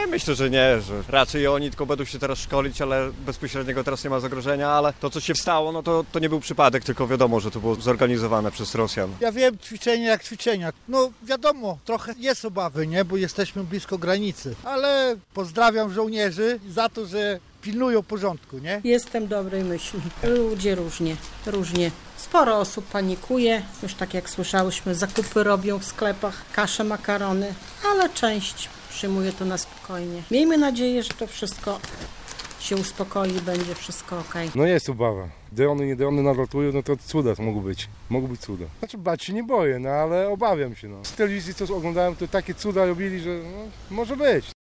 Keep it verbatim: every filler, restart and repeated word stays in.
myślę, że nie, że raczej oni tylko będą się teraz szkolić, ale bezpośredniego teraz nie ma zagrożenia, ale to, co się stało, no to, to nie był przypadek, tylko wiadomo, że to było zorganizowane przez Rosjan. Ja wiem, ćwiczenia jak ćwiczenia. No wiadomo, trochę jest obawy, nie, bo jesteśmy blisko granicy, ale pozdrawiam żołnierzy za to, że pilnują porządku, nie? Jestem dobrej myśli. Ludzie różnie, różnie. Sporo osób panikuje, już tak jak słyszałyśmy, zakupy robią w sklepach, kasze, makarony, ale część przyjmuje to na spokojnie. Miejmy nadzieję, że to wszystko się uspokoi i będzie wszystko okej. No jest obawa. Drony, nie drony nalatują, no to cuda to mogą być. Mogą być cuda. Znaczy bać się nie boję, no ale obawiam się. No. Z telewizji co oglądałem, to takie cuda robili, że no, może być.